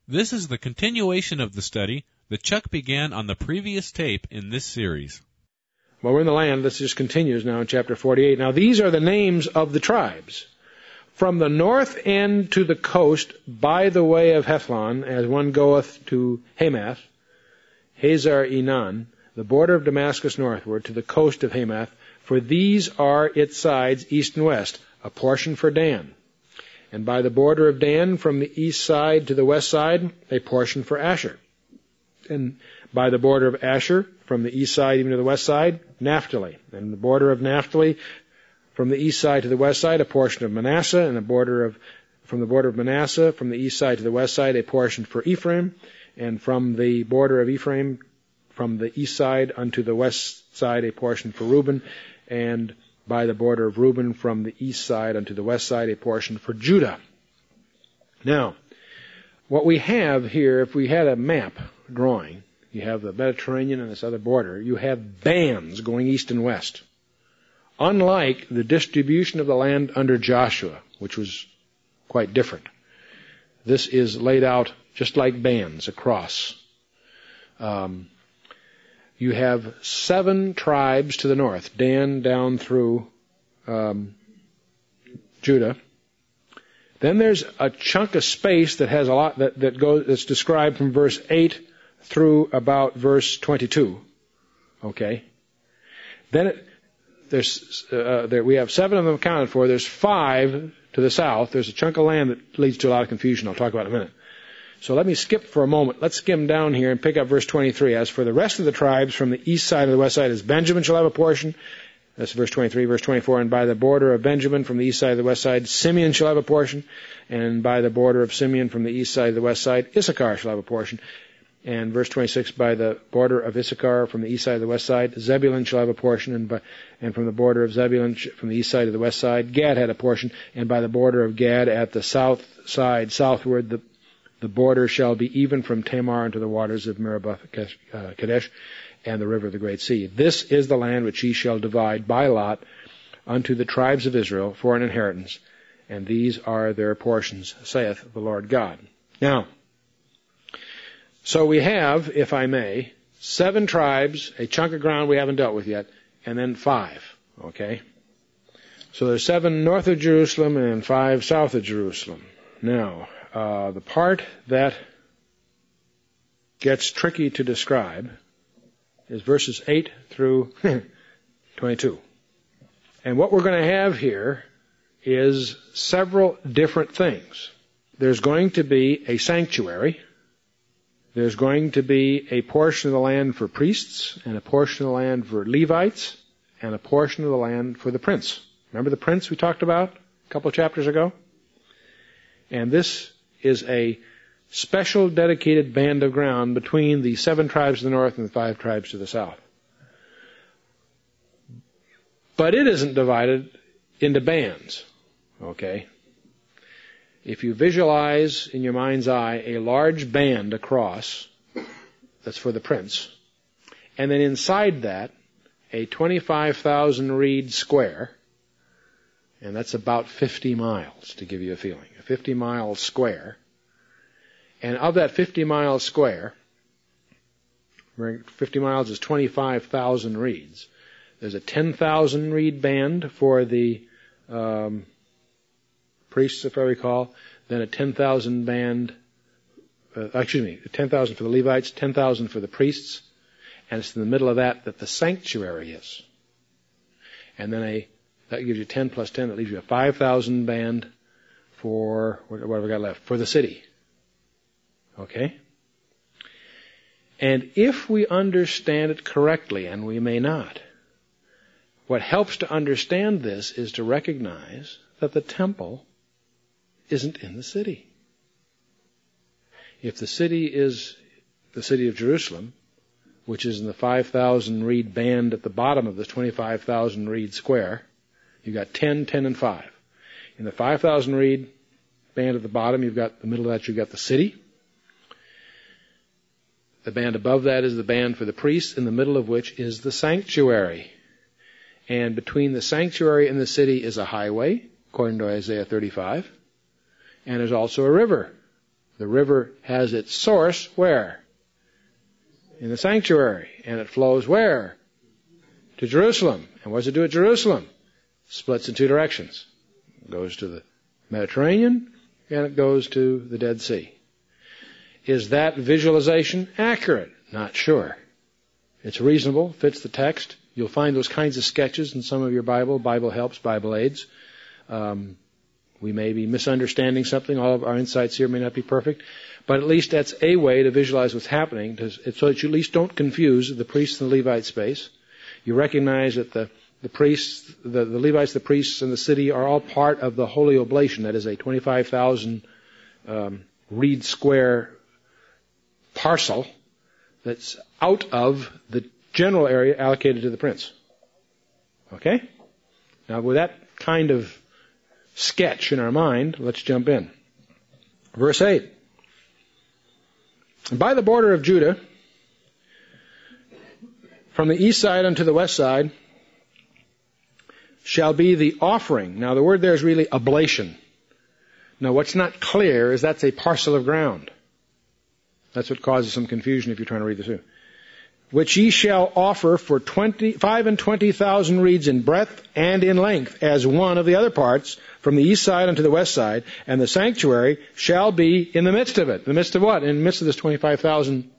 This is the continuation of the study that Chuck began on the previous tape in this series. Well, we're in the land. This just continues now in chapter 48. Now, these are the names of the tribes. From the north end to the coast, by the way of Hethlon, as one goeth to Hamath, Hazar Enan, the border of Damascus northward, to the coast of Hamath, for these are its sides, east and west, a portion for Dan. And by the border of Dan, from the east side to the west side, a portion for Asher. And by the border of Asher, from the east side even to the west side, Naphtali. And the border of Naphtali, from the east side to the west side, a portion of Manasseh. And from the border of Manasseh, from the east side to the west side, a portion for Ephraim. And from the border of Ephraim, from the east side unto the west side, a portion for Reuben. And by the border of Reuben, from the east side unto the west side, a portion for Judah. Now, what we have here, if we had a map drawing, you have the Mediterranean and this other border, you have bands going east and west. Unlike the distribution of the land under Joshua, which was quite different. This is laid out just like bands across. You have 7 tribes to the north, Dan down through Judah. Then there's a chunk of space that has a lot that's described from verse 8 through about verse 22. Okay. Then we have 7 of them accounted for. There's 5 to the south. There's a chunk of land that leads to a lot of confusion. I'll talk about it in a minute. So let me skip for a moment. Let's skim down here and pick up verse 23. As for the rest of the tribes from the east side and the west side, as Benjamin shall have a portion. That's verse 23. Verse 24, and by the border of Benjamin from the east side and the west side, Simeon shall have a portion. And by the border of Simeon from the east side and the west side, Issachar shall have a portion. And verse 26, by the border of Issachar from the east side and the west side, Zebulun shall have a portion. And from the border of Zebulun from the east side to the west side, Gad had a portion. And by the border of Gad at the south side southward, the border shall be even from Tamar unto the waters of Meribah Kadesh and the river of the great sea. This is the land which ye shall divide by lot unto the tribes of Israel for an inheritance, and these are their portions, saith the Lord God. Now, so we have, if I may, 7 tribes, a chunk of ground we haven't dealt with yet, and then 5. Okay? So there's 7 north of Jerusalem and 5 south of Jerusalem. Now, the part that gets tricky to describe is verses 8 through 22. And what we're going to have here is several different things. There's going to be a sanctuary. There's going to be a portion of the land for priests, and a portion of the land for Levites, and a portion of the land for the prince. Remember the prince we talked about a couple of chapters ago? And this is a special dedicated band of ground between the 7 tribes to the north and the 5 tribes to the south. But it isn't divided into bands. Okay? If you visualize in your mind's eye a large band across, that's for the prince, and then inside that a 25,000 reed square, and that's about 50 miles to give you a feeling. A 50-mile square. And of that 50-mile square, 50 miles is 25,000 reeds. There's a 10,000 reed band for the priests, if I recall. Then a 10,000 band, 10,000 for the Levites, 10,000 for the priests. And it's in the middle of that the sanctuary is. And then that gives you 10 plus 10. That leaves you a 5,000 band for, what have we got left? For the city. Okay? And if we understand it correctly, and we may not, what helps to understand this is to recognize that the temple isn't in the city. If the city is the city of Jerusalem, which is in the 5,000 reed band at the bottom of this 25,000 reed square, you've got 10, 10, and 5. In the 5,000 reed band at the bottom, you've got the middle of that, you've got the city. The band above that is the band for the priests, in the middle of which is the sanctuary. And between the sanctuary and the city is a highway, according to Isaiah 35. And there's also a river, The river has its source where? In the sanctuary. And it flows where? To Jerusalem. And what does it do at Jerusalem? Splits in two directions. It goes to the Mediterranean and it goes to the Dead Sea. Is that visualization accurate? Not sure. It's reasonable, fits the text. You'll find those kinds of sketches in some of your Bible Helps, Bible Aids. We may be misunderstanding something. All of our insights here may not be perfect. But at least that's a way to visualize what's happening, so that you at least don't confuse the priests and the Levite space. You recognize that the priests, the Levites, the priests, and the city are all part of the Holy Oblation. That is a 25,000 reed square parcel that's out of the general area allocated to the prince. Okay? Now, with that kind of sketch in our mind, let's jump in. Verse 8. And by the border of Judah, from the east side unto the west side, shall be the offering. Now, the word there is really oblation. Now, what's not clear is that's a parcel of ground. That's what causes some confusion if you're trying to read this through. Which ye shall offer for 5 and 20,000 reeds in breadth and in length, as one of the other parts, from the east side unto the west side, and the sanctuary shall be in the midst of it. In the midst of what? In the midst of this 25,000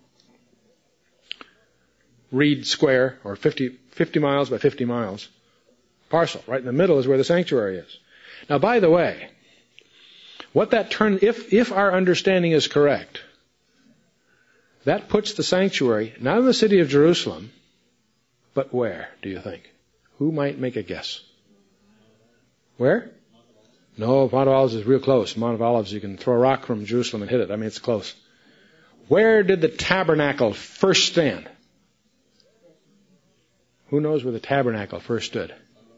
reed square, or 50 miles by 50 miles parcel. Right in the middle is where the sanctuary is. Now, by the way, what that if our understanding is correct, that puts the sanctuary not in the city of Jerusalem, but where, do you think? Who might make a guess? Where? No, Mount of Olives is real close. Mount of Olives, you can throw a rock from Jerusalem and hit it. I mean, it's close. Where did the tabernacle first stand? Who knows where the tabernacle first stood?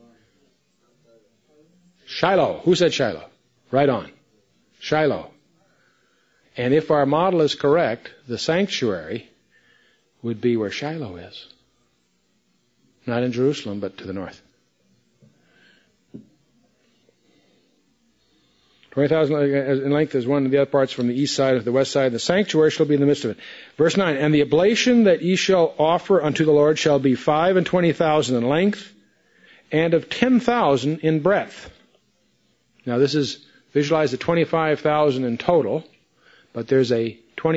Shiloh. Who said Shiloh? Right on. Shiloh. And if our model is correct, the sanctuary would be where Shiloh is. Not in Jerusalem, but to the north. 20,000 in length is one of the other parts from the east side of the west side. The sanctuary shall be in the midst of it. Verse 9, and the oblation that ye shall offer unto the Lord shall be 5 and 20,000 in length, and of 10,000 in breadth. Now this is visualize the 25,000 in total, but there's a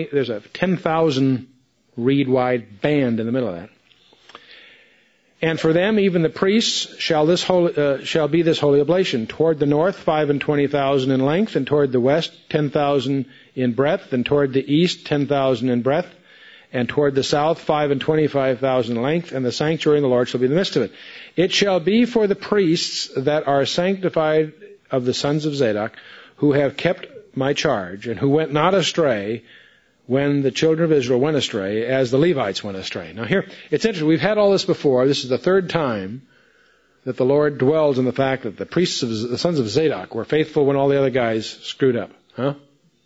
10,000 reed wide band in the middle of that. And for them, even the priests, shall be this holy oblation. Toward the north, 5 and 20,000 in length, and toward the west, 10,000 in breadth, and toward the east, 10,000 in breadth, and toward the south, 5 and 25,000 in length, and the sanctuary in the Lord shall be in the midst of it. It shall be for the priests that are sanctified of the sons of Zadok, who have kept my charge, and who went not astray when the children of Israel went astray, as the Levites went astray. Now here, it's interesting, we've had all this before. This is the third time that the Lord dwells on the fact that the priests of the sons of Zadok were faithful when all the other guys screwed up. Huh?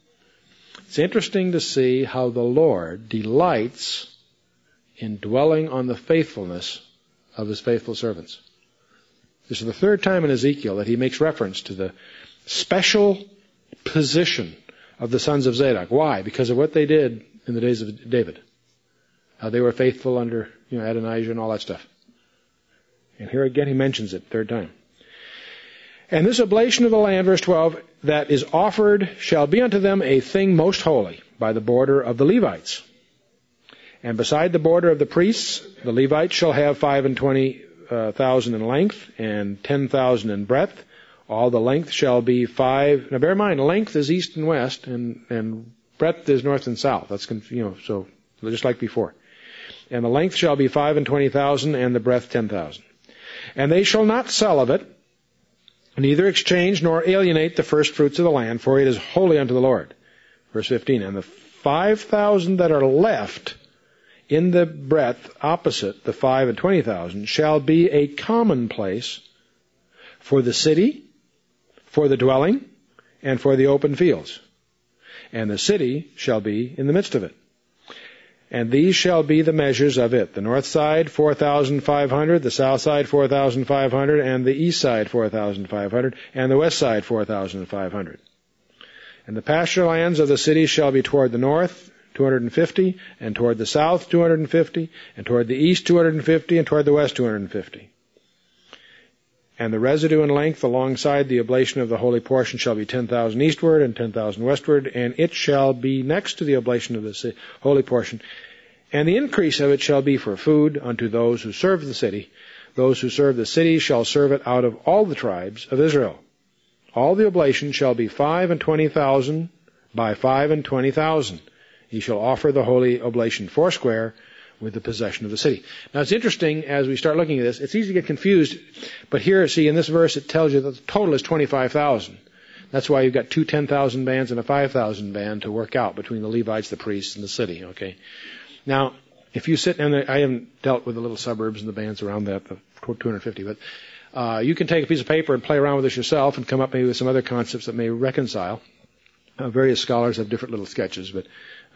It's interesting to see how the Lord delights in dwelling on the faithfulness of His faithful servants. This is the third time in Ezekiel that He makes reference to the special position of the sons of Zadok. Why? Because of what they did in the days of David. How they were faithful under Adonijah and all that stuff. And here again He mentions it, third time. And this oblation of the land, verse 12, that is offered shall be unto them a thing most holy by the border of the Levites. And beside the border of the priests, the Levites shall have 5 and 20,000 in length and 10,000 in breadth. All the length shall be 5. Now bear in mind, length is east and west, and breadth is north and south. That's so just like before. And the length shall be 5 and 20,000, and the breadth 10,000. And they shall not sell of it, neither exchange nor alienate the first fruits of the land, for it is holy unto the Lord. Verse 15. And the 5,000 that are left in the breadth opposite the 5 and 20,000 shall be a common place for the city, for the dwelling, and for the open fields. And the city shall be in the midst of it. And these shall be the measures of it. The north side, 4,500, the south side, 4,500, and the east side, 4,500, and the west side, 4,500. And the pasture lands of the city shall be toward the north, 250, and toward the south, 250, and toward the east, 250, and toward the west, 250. And the residue in length alongside the oblation of the holy portion shall be 10,000 eastward and 10,000 westward, and it shall be next to the oblation of the holy portion. And the increase of it shall be for food unto those who serve the city. Those who serve the city shall serve it out of all the tribes of Israel. All the oblation shall be 25,000 by 25,000. He shall offer the holy oblation foursquare with the possession of the city. Now it's interesting as we start looking at this, it's easy to get confused, but here, see, in this verse it tells you that the total is 25,000. That's why you've got two 10,000 bands and a 5,000 band to work out between the Levites, the priests, and the city, okay? Now, if you sit, and I haven't dealt with the little suburbs and the bands around that, the 250, but you can take a piece of paper and play around with this yourself and come up maybe with some other concepts that may reconcile. Various scholars have different little sketches, but,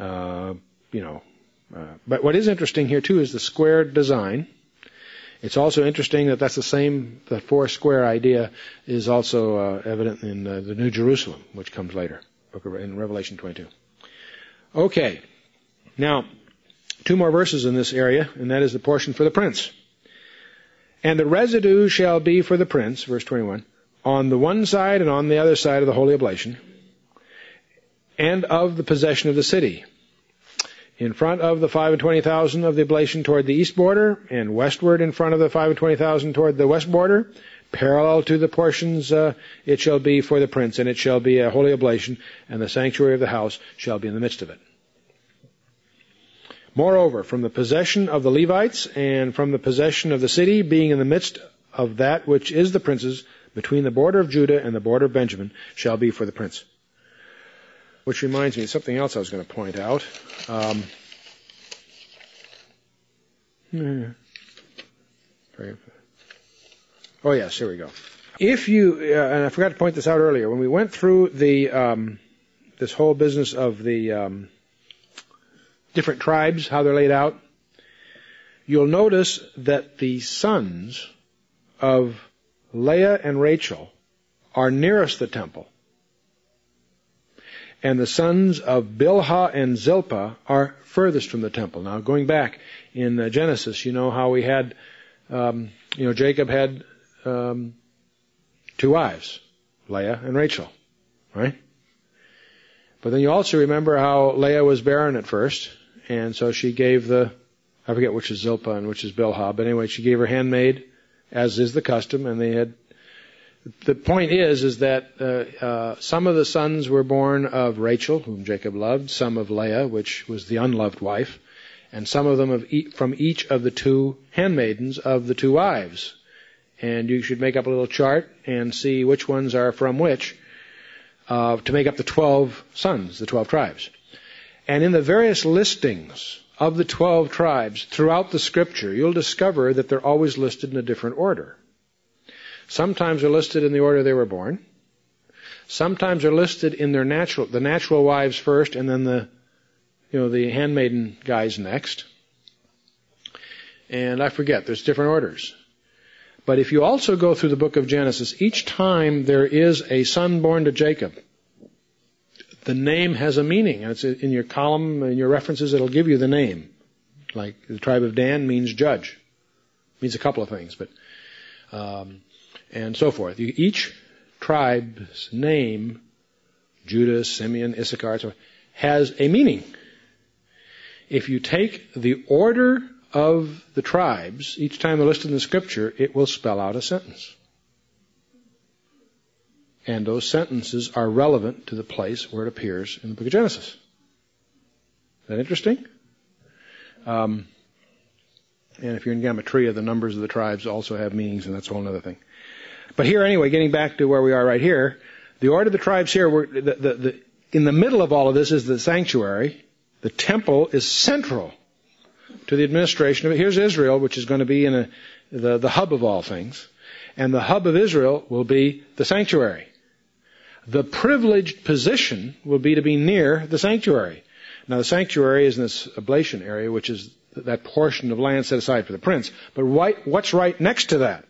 but what is interesting here too is the square design. It's also interesting that that's the four square idea is also evident in the New Jerusalem, which comes later, in Revelation 22. Okay, now, two more verses in this area, and that is the portion for the prince. And the residue shall be for the prince, verse 21, on the one side and on the other side of the holy oblation, and of the possession of the city, in front of the 25,000 of the oblation toward the east border, and westward in front of the 25,000 toward the west border, parallel to the portions, it shall be for the prince, and it shall be a holy oblation, and the sanctuary of the house shall be in the midst of it. Moreover, from the possession of the Levites, and from the possession of the city, being in the midst of that which is the prince's, between the border of Judah and the border of Benjamin, shall be for the prince. Which reminds me of something else I was going to point out. Oh yes, here we go. If you, and I forgot to point this out earlier, when we went through the this whole business of the different tribes, how they're laid out, you'll notice that the sons of Leah and Rachel are nearest the temple. And the sons of Bilhah and Zilpah are furthest from the temple. Now, going back in Genesis, you know how we had, Jacob had two wives, Leah and Rachel, right? But then you also remember how Leah was barren at first, and so she gave I forget which is Zilpah and which is Bilhah, but anyway, she gave her handmaid, as is the custom, and they had. The point is that some of the sons were born of Rachel, whom Jacob loved, some of Leah, which was the unloved wife, and some of them from each of the two handmaidens of the two wives. And you should make up a little chart and see which ones are from which to make up the 12 sons, the 12 tribes. And in the various listings of the 12 tribes throughout the Scripture, you'll discover that they're always listed in a different order. Sometimes they're listed in the order they were born. Sometimes they're listed in the natural wives first, and then the handmaiden guys next. And I forget, there's different orders. But if you also go through the book of Genesis, each time there is a son born to Jacob, the name has a meaning. And it's in your column, in your references, it'll give you the name. Like the tribe of Dan means judge. It means a couple of things, but and so forth. Each tribe's name, Judah, Simeon, Issachar, has a meaning. If you take the order of the tribes, each time they're listed in the Scripture, it will spell out a sentence. And those sentences are relevant to the place where it appears in the book of Genesis. Is that interesting? And if you're in Gematria, the numbers of the tribes also have meanings, and that's a whole other thing. But here, anyway, getting back to where we are right here, the order of the tribes here, in the middle of all of this is the sanctuary. The temple is central to the administration of it. Here's Israel, which is going to be in the hub of all things. And the hub of Israel will be the sanctuary. The privileged position will be to be near the sanctuary. Now, the sanctuary is in this oblation area, which is that portion of land set aside for the prince. But what's right next to that?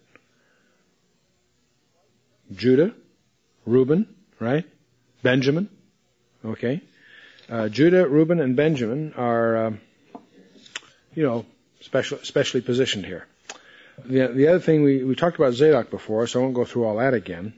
Judah, Reuben, right? Benjamin, Okay? Judah, Reuben, and Benjamin are, specially positioned here. The other thing, we talked about Zadok before, so I won't go through all that again.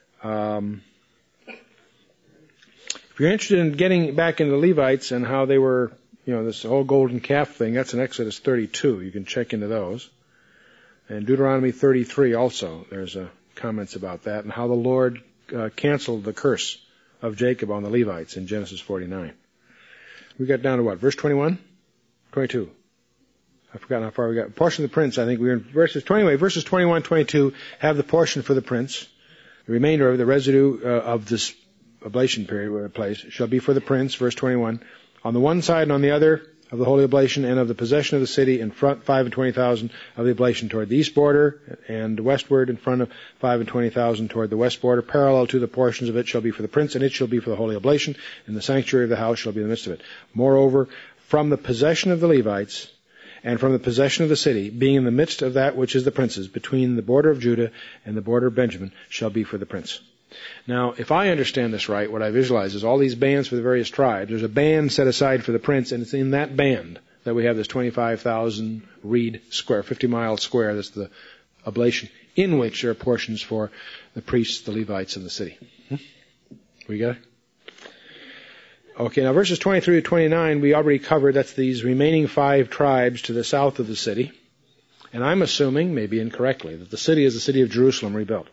If you're interested in getting back into the Levites and how they were, this whole golden calf thing, that's in Exodus 32. You can check into those. And Deuteronomy 33 also, there's comments about that, and how the Lord canceled the curse of Jacob on the Levites in Genesis 49. We got down to what? Verse 21? 22. I've forgotten how far we got. Portion of the prince, I think we were in verses 20. Anyway, verses 21, 22 have the portion for the prince. The remainder of the residue of this oblation period where it plays shall be for the prince, verse 21. On the one side and on the other of the holy oblation and of the possession of the city in front 25,000 of the oblation toward the east border and westward in front of 25,000 toward the west border. Parallel to the portions of it shall be for the prince, and it shall be for the holy oblation, and the sanctuary of the house shall be in the midst of it. Moreover, from the possession of the Levites and from the possession of the city, being in the midst of that which is the prince's, between the border of Judah and the border of Benjamin, shall be for the prince. Now, if I understand this right, what I visualize is all these bands for the various tribes. There's a band set aside for the prince, and it's in that band that we have this 25,000 reed square, 50-mile square, that's the oblation, in which there are portions for the priests, the Levites, and the city. We got it? Okay, now verses 23 to 29 we already covered. That's these remaining 5 tribes to the south of the city. And I'm assuming, maybe incorrectly, that the city is the city of Jerusalem rebuilt.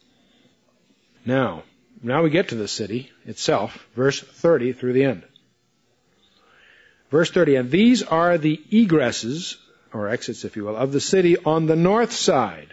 Now we get to the city itself, verse 30 through the end. Verse 30, and these are the egresses, or exits if you will, of the city on the north side,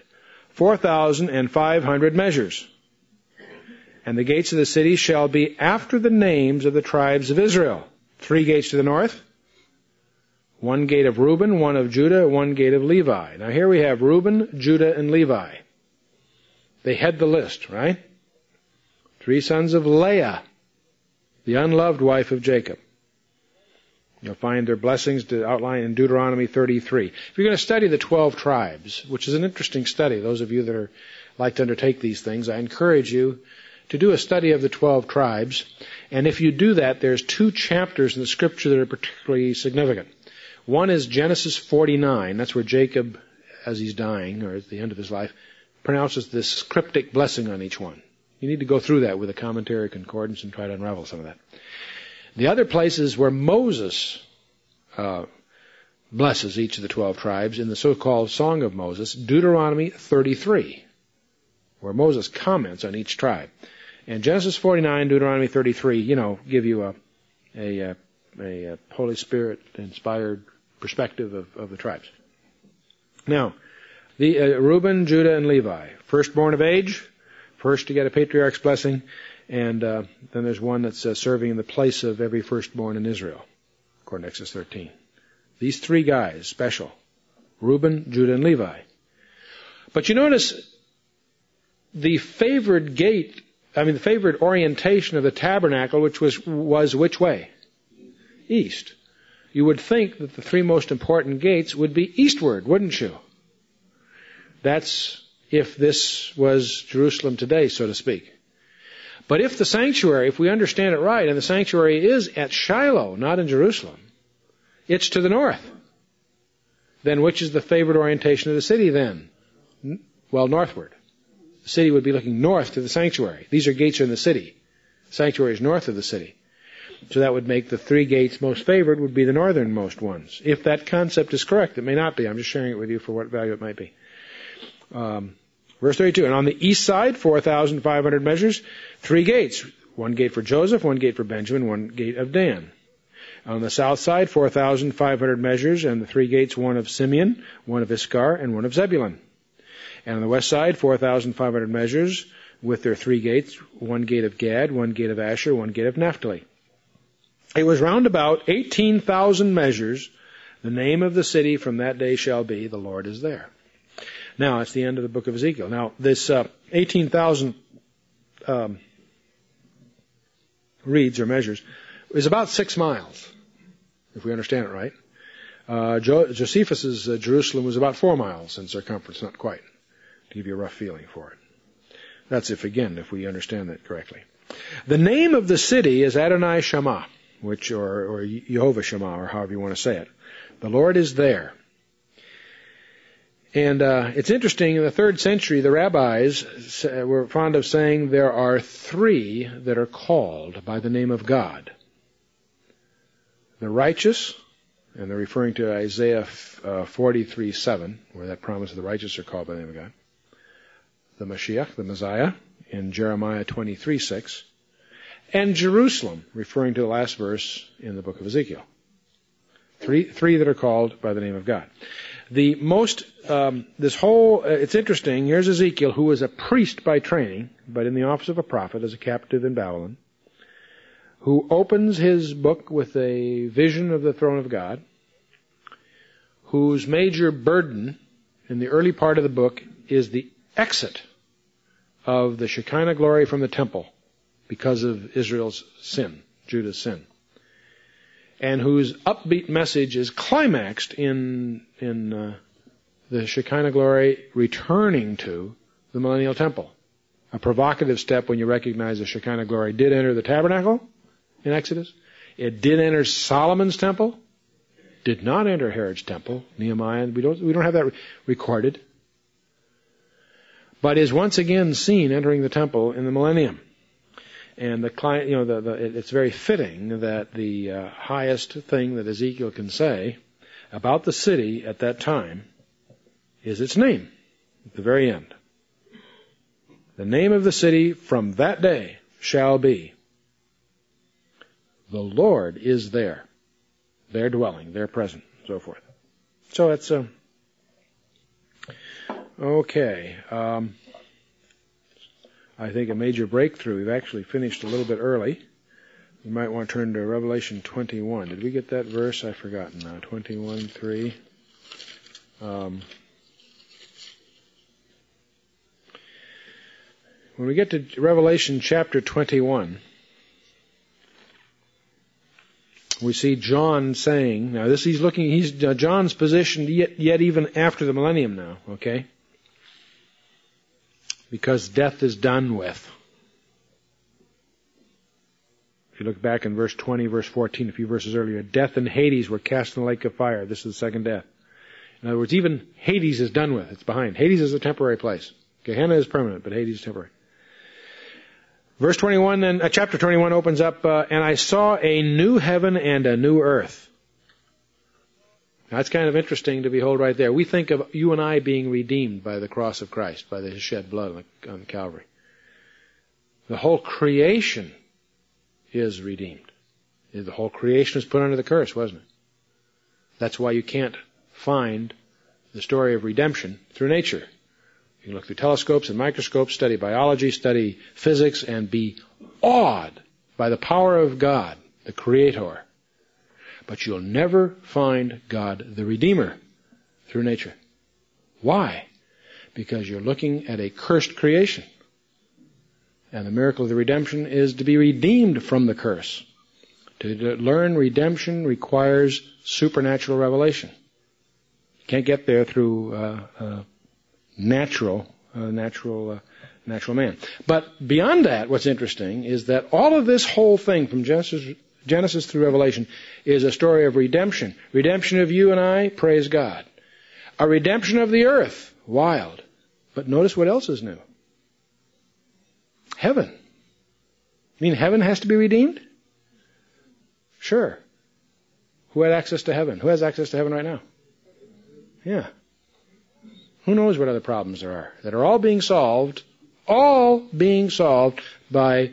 4,500 measures. And the gates of the city shall be after the names of the tribes of Israel. 3 gates to the north, 1 gate of Reuben, 1 of Judah, 1 gate of Levi. Now here we have Reuben, Judah, and Levi. They head the list, right? 3 sons of Leah, the unloved wife of Jacob. You'll find their blessings to outline in Deuteronomy 33. If you're going to study the 12 tribes, which is an interesting study, those of you that like to undertake these things, I encourage you to do a study of the 12 tribes. And if you do that, there's 2 chapters in the Scripture that are particularly significant. One is Genesis 49. That's where Jacob, as he's dying, or at the end of his life, pronounces this cryptic blessing on each one. You need to go through that with a commentary concordance and try to unravel some of that. The other place is where Moses blesses each of the 12 tribes in the so-called Song of Moses, Deuteronomy 33, where Moses comments on each tribe. And Genesis 49, Deuteronomy 33, give you a Holy Spirit-inspired perspective of the tribes. Now, the Reuben, Judah, and Levi, firstborn of age, first to get a patriarch's blessing, and then there's one that's serving in the place of every firstborn in Israel, according to Exodus 13. These 3 guys, special, Reuben, Judah, and Levi. But you notice the favored orientation of the tabernacle, which was which way? East. You would think that the 3 most important gates would be eastward, wouldn't you? That's if this was Jerusalem today, so to speak. But if the sanctuary, if we understand it right, and the sanctuary is at Shiloh, not in Jerusalem, it's to the north. Then which is the favored orientation of the city then? Well, northward. The city would be looking north to the sanctuary. These are gates in the city. The sanctuary is north of the city. So that would make the 3 gates most favored would be the northernmost ones. If that concept is correct, it may not be. I'm just sharing it with you for what value it might be. Verse 32, and on the east side, 4,500 measures, 3 gates. 1 gate for Joseph, 1 gate for Benjamin, 1 gate of Dan. On the south side, 4,500 measures, and the 3 gates, 1 of Simeon, 1 of Issachar, and 1 of Zebulun. And on the west side, 4,500 measures, with their 3 gates, 1 gate of Gad, 1 gate of Asher, 1 gate of Naphtali. It was round about 18,000 measures. The name of the city from that day shall be, the Lord is there. Now, it's the end of the book of Ezekiel. Now, this 18,000 reeds or measures is about 6 miles, if we understand it right. Josephus's Jerusalem was about 4 miles in circumference, not quite, to give you a rough feeling for it. That's if we understand that correctly. The name of the city is Adonai Shammah, or Jehovah Shammah, or however you want to say it. The Lord is there. And it's interesting, in the 3rd century, the rabbis were fond of saying there are 3 that are called by the name of God. The righteous, and they're referring to Isaiah 43:7, where that promise of the righteous are called by the name of God. The Mashiach, the Messiah, in Jeremiah 23:6. And Jerusalem, referring to the last verse in the book of Ezekiel. Three that are called by the name of God. It's interesting, here's Ezekiel, who was a priest by training, but in the office of a prophet as a captive in Babylon, who opens his book with a vision of the throne of God, whose major burden in the early part of the book is the exit of the Shekinah glory from the temple because of Israel's sin, Judah's sin, and whose upbeat message is climaxed in the Shekinah glory returning to the millennial temple. A provocative step when you recognize the Shekinah glory did enter the tabernacle in Exodus. It did enter Solomon's temple. Did not enter Herod's temple, Nehemiah. We don't have that recorded. But is once again seen entering the temple in the millennium. And it's very fitting that the highest thing that Ezekiel can say about the city at that time is its name, at the very end. The name of the city from that day shall be, the Lord is there, their dwelling, their present, so forth. So it's okay. I think a major breakthrough. We've actually finished a little bit early. You might want to turn to Revelation 21. Did we get that verse? I've forgotten now. 21:3. When we get to Revelation chapter 21, we see John saying, now he's John's position yet even after the millennium now, okay? Because death is done with. If you look back in verse 20, verse 14, a few verses earlier, death and Hades were cast in the lake of fire. This is the second death. In other words, even Hades is done with. It's behind. Hades is a temporary place. Gehenna is permanent, but Hades is temporary. Verse 21, then chapter 21 opens up, and I saw a new heaven and a new earth. Now, that's kind of interesting to behold right there. We think of you and I being redeemed by the cross of Christ, by His shed blood on Calvary. The whole creation is redeemed. The whole creation was put under the curse, wasn't it? That's why you can't find the story of redemption through nature. You can look through telescopes and microscopes, study biology, study physics, and be awed by the power of God, the Creator. But you'll never find God the Redeemer through nature. Why? Because you're looking at a cursed creation. And the miracle of the redemption is to be redeemed from the curse. To learn redemption requires supernatural revelation. You can't get there through natural man. But beyond that, what's interesting is that all of this whole thing from Genesis through Revelation is a story of redemption. Redemption of you and I, praise God. A redemption of the earth, wild. But notice what else is new. Heaven. You mean heaven has to be redeemed? Sure. Who had access to heaven? Who has access to heaven right now? Yeah. Who knows what other problems there are that are all being solved by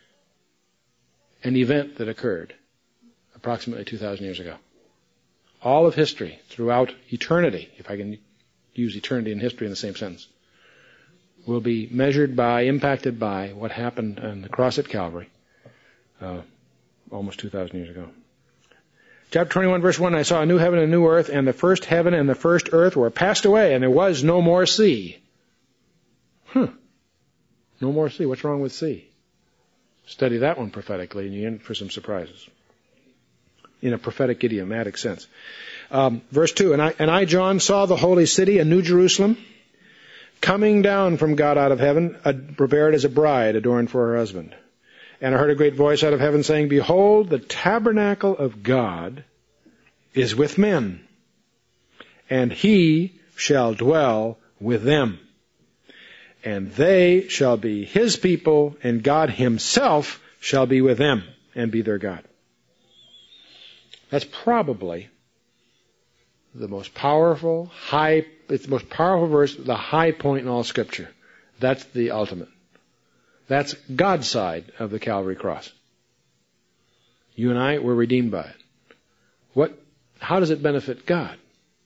an event that occurred approximately 2,000 years ago. All of history throughout eternity, if I can use eternity and history in the same sentence, will be impacted by what happened on the cross at Calvary almost 2,000 years ago. Chapter 21, verse 1, I saw a new heaven and a new earth, and the first heaven and the first earth were passed away, and there was no more sea. No more sea. What's wrong with sea? Study that one prophetically, and you're in for some surprises. In a prophetic idiomatic sense. Verse 2, and I, John, saw the holy city, a new Jerusalem, coming down from God out of heaven, prepared as a bride adorned for her husband. And I heard a great voice out of heaven saying, Behold, the tabernacle of God is with men, and he shall dwell with them. And they shall be his people, and God himself shall be with them and be their God. That's probably the most powerful, it's the most powerful verse, the high point in all Scripture. That's the ultimate. That's God's side of the Calvary cross. You and I were redeemed by it. How does it benefit God?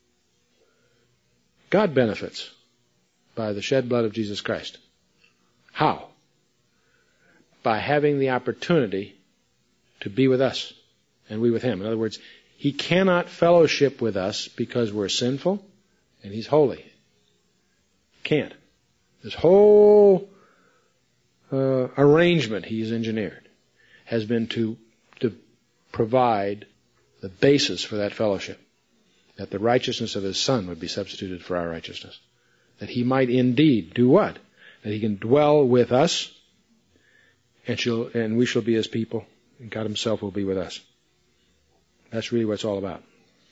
God benefits by the shed blood of Jesus Christ. How? By having the opportunity to be with us and we with him. In other words, he cannot fellowship with us because we're sinful and he's holy. Can't. This whole arrangement he's engineered has been to provide the basis for that fellowship. That the righteousness of his Son would be substituted for our righteousness. That he might indeed do what? That he can dwell with us, and we shall be his people, and God himself will be with us. That's really what it's all about.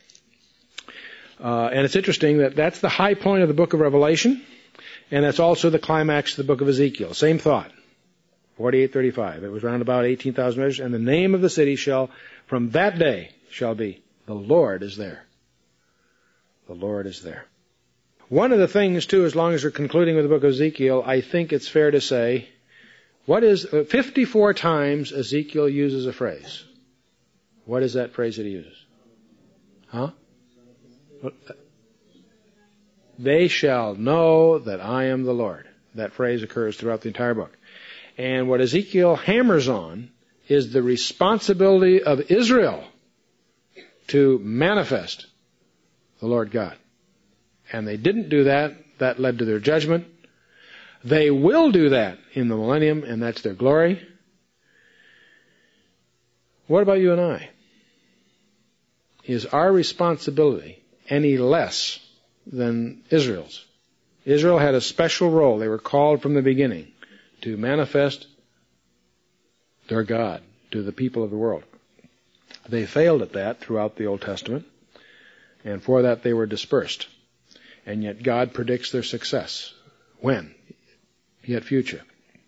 And it's interesting that that's the high point of the book of Revelation, and that's also the climax of the book of Ezekiel. Same thought. 48:35. It was round about 18,000 measures, and the name of the city from that day shall be, the Lord is there. The Lord is there. One of the things, too, as long as we're concluding with the book of Ezekiel, I think it's fair to say, 54 times Ezekiel uses a phrase. What is that phrase that he uses? Huh? They shall know that I am the Lord. That phrase occurs throughout the entire book. And what Ezekiel hammers on is the responsibility of Israel to manifest the Lord God. And they didn't do that. That led to their judgment. They will do that in the millennium, and that's their glory. What about you and I? Is our responsibility any less than Israel's? Israel had a special role. They were called from the beginning to manifest their God to the people of the world. They failed at that throughout the Old Testament, and for that they were dispersed. And yet God predicts their success. When? Yet future.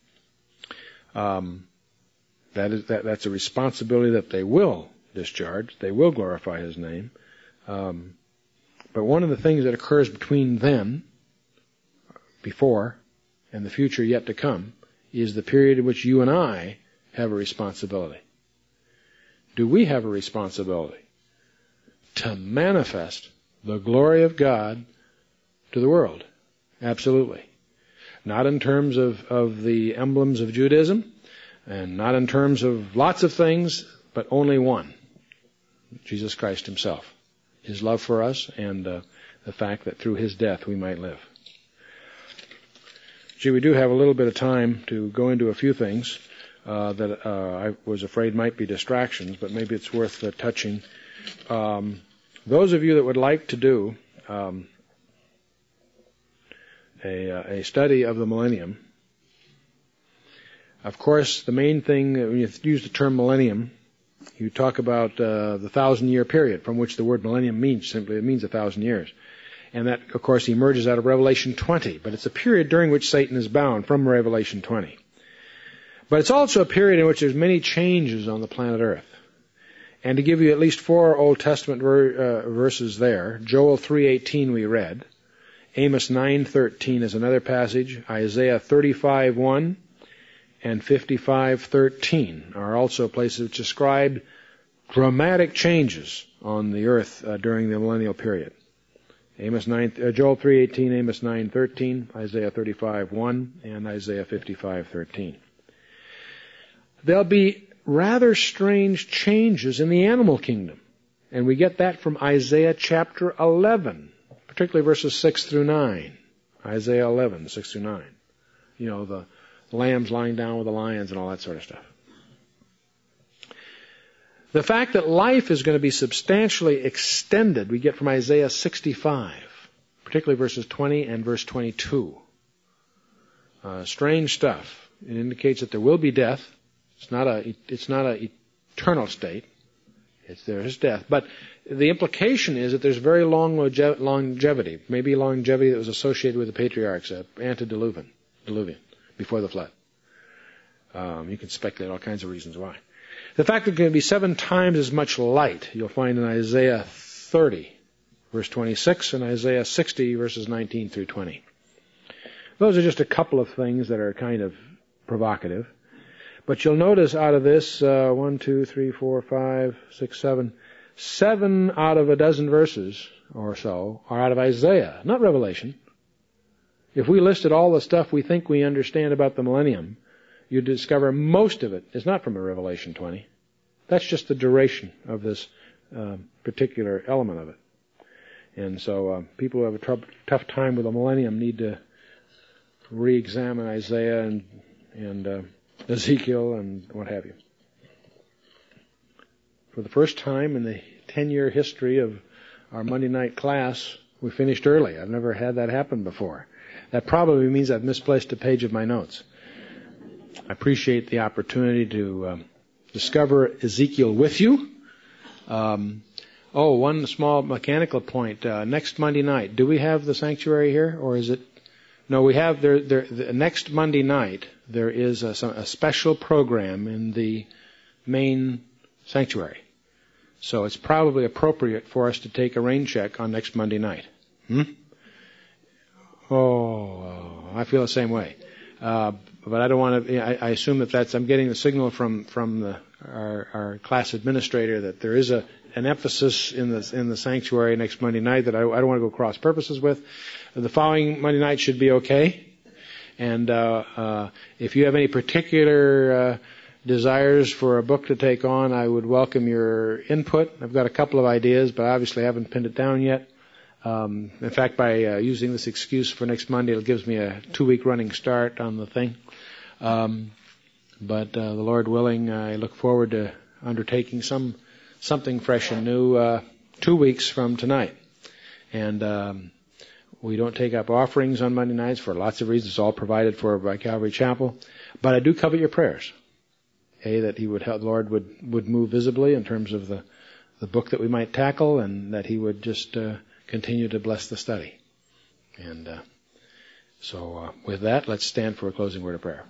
That's a responsibility that they will discharge. They will glorify his name. But one of the things that occurs between then, before, and the future yet to come, is the period in which you and I have a responsibility. Do we have a responsibility to manifest the glory of God to the world? Absolutely. Not in terms of the emblems of Judaism, and not in terms of lots of things, but only one. Jesus Christ himself. His love for us, and the fact that through his death we might live. Gee, we do have a little bit of time to go into a few things that I was afraid might be distractions, but maybe it's worth touching. Those of you that would like to do a study of the millennium, of course, the main thing, when you use the term millennium, you talk about the 1,000-year period from which the word millennium means. Simply, it means 1,000 years. And that, of course, emerges out of Revelation 20. But it's a period during which Satan is bound from Revelation 20. But it's also a period in which there's many changes on the planet Earth. And to give you at least 4 Old Testament verses there, Joel 3:18 we read, Amos 9:13 is another passage, Isaiah 35:1 and 55:13 are also places which describe dramatic changes on the earth during the millennial period. Joel 3:18, Amos 9:13, Isaiah 35:1, and Isaiah 55:13. There'll be rather strange changes in the animal kingdom, and we get that from Isaiah chapter 11, particularly verses 6 through 9. Isaiah 11, 6 through 9. You know, the lambs lying down with the lions and all that sort of stuff. The fact that life is going to be substantially extended, we get from Isaiah 65, particularly verses 20 and verse 22. Strange stuff. It indicates that there will be death, It's not a eternal state. There is death. But the implication is that there's very long longevity, maybe longevity that was associated with the patriarchs, antediluvian, before the flood. You can speculate all kinds of reasons why. The fact that there can be 7 times as much light, you'll find in Isaiah 30, verse 26, and Isaiah 60, verses 19 through 20. Those are just a couple of things that are kind of provocative. But you'll notice out of this, 1, 2, 3, 4, 5, 6, 7, 7 out of a dozen verses or so are out of Isaiah, not Revelation. If we listed all the stuff we think we understand about the millennium, you'd discover most of it is not from a Revelation 20. That's just the duration of this particular element of it. And so people who have a tough time with the millennium need to re-examine Isaiah and Ezekiel and what have you. For the first time in the 10-year history of our Monday night class, we finished early. I've never had that happen before. That probably means I've misplaced a page of my notes. I appreciate the opportunity to discover Ezekiel with you. One small mechanical point. Next Monday night, do we have the sanctuary here, or is it? No, we have next Monday night. There is a special program in the main sanctuary, so it's probably appropriate for us to take a rain check on next Monday night. I feel the same way. But I don't want to. I assume that's. I'm getting the signal from our class administrator that there is an emphasis in the sanctuary next Monday night that I don't want to go cross purposes with. The following Monday night should be okay. And if you have any particular desires for a book to take on, I would welcome your input. I've got a couple of ideas, but obviously I haven't pinned it down yet. In fact, by using this excuse for next Monday, it gives me a 2-week running start on the thing. But the Lord willing, I look forward to undertaking something fresh and new 2 weeks from tonight. And we don't take up offerings on Monday nights for lots of reasons. It's all provided for by Calvary Chapel. But I do covet your prayers. That He would help, the Lord would move visibly in terms of the book that we might tackle, and that He would just continue to bless the study. And so with that, let's stand for a closing word of prayer.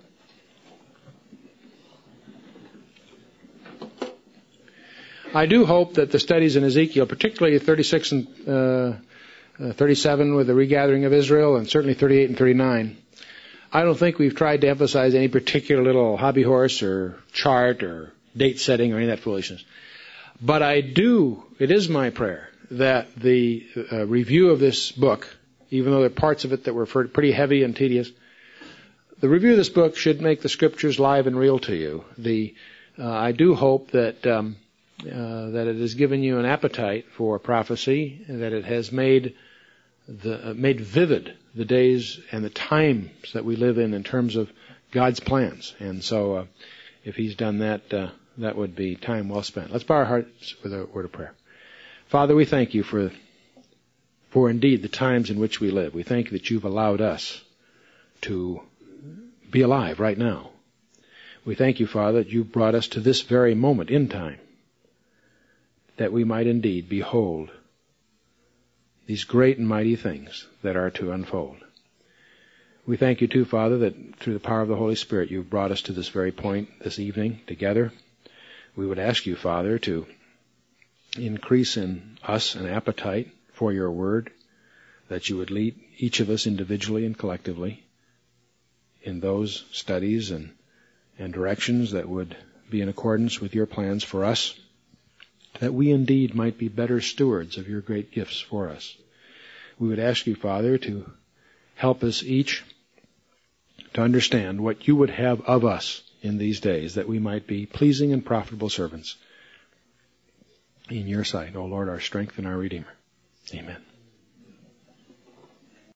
I do hope that the studies in Ezekiel, particularly 36 and 37 with the regathering of Israel, and certainly 38 and 39, I don't think we've tried to emphasize any particular little hobby horse or chart or date setting or any of that foolishness. But it is my prayer that the review of this book, even though there are parts of it that were pretty heavy and tedious, the review of this book should make the Scriptures live and real to you. I do hope that it has given you an appetite for prophecy, and that it has made vivid the days and the times that we live in terms of God's plans. And so, if He's done that, that would be time well spent. Let's bow our hearts with a word of prayer. Father, we thank You for indeed the times in which we live. We thank You that You've allowed us to be alive right now. We thank You, Father, that You've brought us to this very moment in time, that we might indeed behold these great and mighty things that are to unfold. We thank You, too, Father, that through the power of the Holy Spirit You've brought us to this very point this evening together. We would ask You, Father, to increase in us an appetite for Your Word, that You would lead each of us individually and collectively in those studies and directions that would be in accordance with Your plans for us, that we indeed might be better stewards of Your great gifts for us. We would ask You, Father, to help us each to understand what You would have of us in these days, that we might be pleasing and profitable servants in Your sight, O Lord, our strength and our Redeemer. Amen.